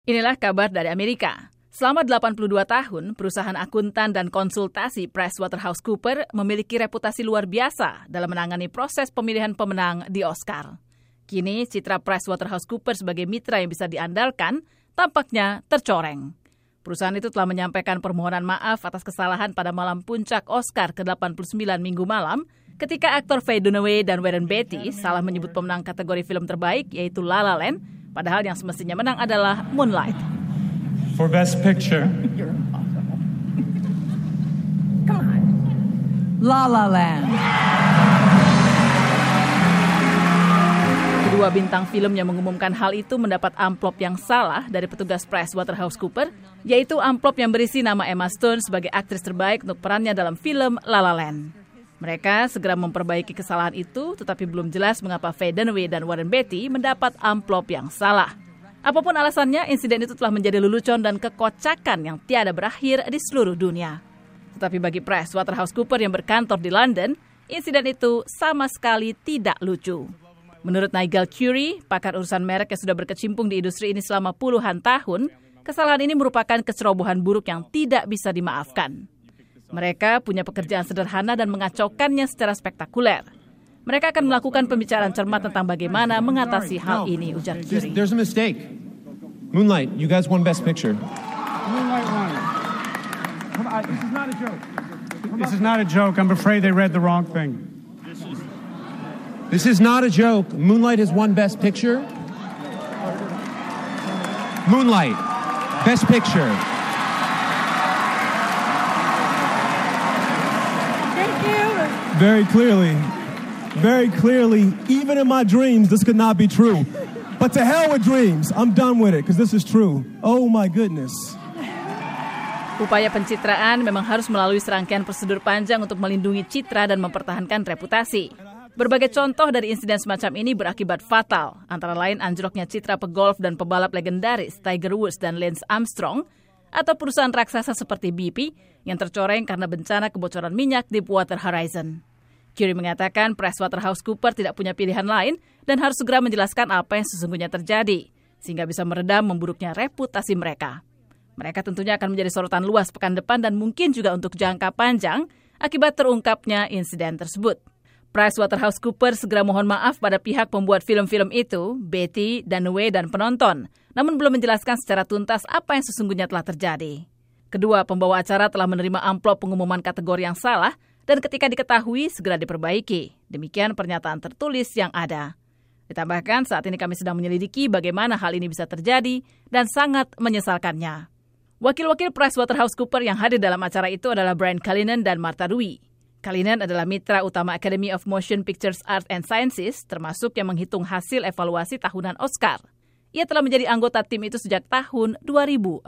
Inilah kabar dari Amerika. Selama 82 tahun, perusahaan akuntan dan konsultasi PricewaterhouseCoopers memiliki reputasi luar biasa dalam menangani proses pemilihan pemenang di Oscar. Kini, citra PricewaterhouseCoopers sebagai mitra yang bisa diandalkan tampaknya tercoreng. Perusahaan itu telah menyampaikan permohonan maaf atas kesalahan pada malam puncak Oscar ke-89 Minggu malam ketika aktor Faye Dunaway dan Warren Beatty salah menyebut pemenang kategori film terbaik yaitu La La Land, padahal yang semestinya menang adalah Moonlight. For Best Picture. You're impossible. Come on. La La Land. Kedua bintang film yang mengumumkan hal itu mendapat amplop yang salah dari petugas PricewaterhouseCoopers, yaitu amplop yang berisi nama Emma Stone sebagai aktris terbaik untuk perannya dalam film La La Land. Mereka segera memperbaiki kesalahan itu, tetapi belum jelas mengapa Faye Dunaway dan Warren Beatty mendapat amplop yang salah. Apapun alasannya, insiden itu telah menjadi lelucon dan kekocakan yang tiada berakhir di seluruh dunia. Tetapi bagi PricewaterhouseCoopers yang berkantor di London, insiden itu sama sekali tidak lucu. Menurut Nigel Curry, pakar urusan merek yang sudah berkecimpung di industri ini selama puluhan tahun, kesalahan ini merupakan kecerobohan buruk yang tidak bisa dimaafkan. Mereka punya pekerjaan sederhana dan mengacaukannya secara spektakuler. Mereka akan melakukan pembicaraan cermat tentang bagaimana mengatasi hal ini, ujar Curry. There's a mistake. Moonlight, you guys won Best Picture. Moonlight won. This is not a joke. This is not a joke. I'm afraid they read the wrong thing. This is not a joke. Moonlight has won Best Picture. Moonlight, Best Picture. Thank you. Very clearly, even in my dreams, this could not be true. But to hell with dreams. I'm done with it, because this is true. Oh my goodness. Upaya pencitraan memang harus melalui serangkaian prosedur panjang untuk melindungi citra dan mempertahankan reputasi. Berbagai contoh dari insiden semacam ini berakibat fatal, antara lain anjloknya citra pegolf dan pebalap legendaris Tiger Woods dan Lance Armstrong, atau perusahaan raksasa seperti BP yang tercoreng karena bencana kebocoran minyak Deepwater Horizon. Curry mengatakan PricewaterhouseCoopers tidak punya pilihan lain dan harus segera menjelaskan apa yang sesungguhnya terjadi, sehingga bisa meredam memburuknya reputasi mereka. Mereka tentunya akan menjadi sorotan luas pekan depan dan mungkin juga untuk jangka panjang akibat terungkapnya insiden tersebut. PricewaterhouseCoopers segera mohon maaf pada pihak pembuat film-film itu, Beatty, Dunaway, dan penonton, namun belum menjelaskan secara tuntas apa yang sesungguhnya telah terjadi. Kedua pembawa acara telah menerima amplop pengumuman kategori yang salah dan ketika diketahui segera diperbaiki. Demikian pernyataan tertulis yang ada. Ditambahkan saat ini kami sedang menyelidiki bagaimana hal ini bisa terjadi dan sangat menyesalkannya. Wakil-wakil PricewaterhouseCoopers yang hadir dalam acara itu adalah Brian Cullinan dan Martha Dewey. Cullinan adalah mitra utama Academy of Motion Pictures Arts and Sciences, termasuk yang menghitung hasil evaluasi tahunan Oscar. Ia telah menjadi anggota tim itu sejak tahun 2014.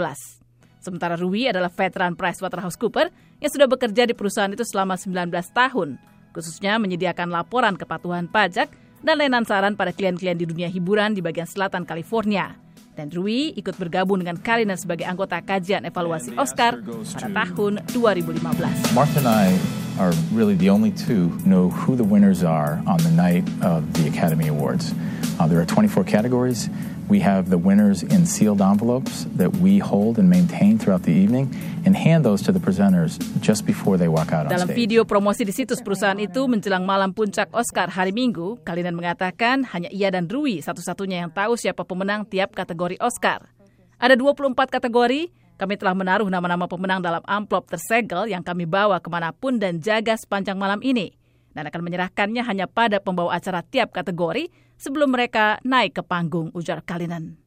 Sementara Dewey adalah veteran PricewaterhouseCoopers yang sudah bekerja di perusahaan itu selama 19 tahun, khususnya menyediakan laporan kepatuhan pajak dan layanan saran pada klien-klien di dunia hiburan di bagian selatan California. Dan Dewey ikut bergabung dengan Cullinan sebagai anggota kajian evaluasi Oscar pada tahun 2015. Martha and I are really the only two who know who the winners are on the night of the Academy Awards. There are 24 categories. We have the winners in sealed envelopes that we hold and maintain throughout the evening and hand those to the presenters just before they walk out on stage. Dalam video promosi di situs perusahaan itu menjelang malam puncak Oscar hari Minggu, Cullinan mengatakan hanya ia dan Dewey satu-satunya yang tahu siapa pemenang tiap kategori Oscar. Ada 24 kategori, kami telah menaruh nama-nama pemenang dalam amplop tersegel yang kami bawa kemanapun dan jaga sepanjang malam ini. Dan akan menyerahkannya hanya pada pembawa acara tiap kategori sebelum mereka naik ke panggung, ujar Cullinan.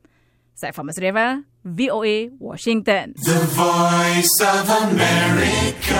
Saya Fama Sreva, VOA, Washington. The Voice of America.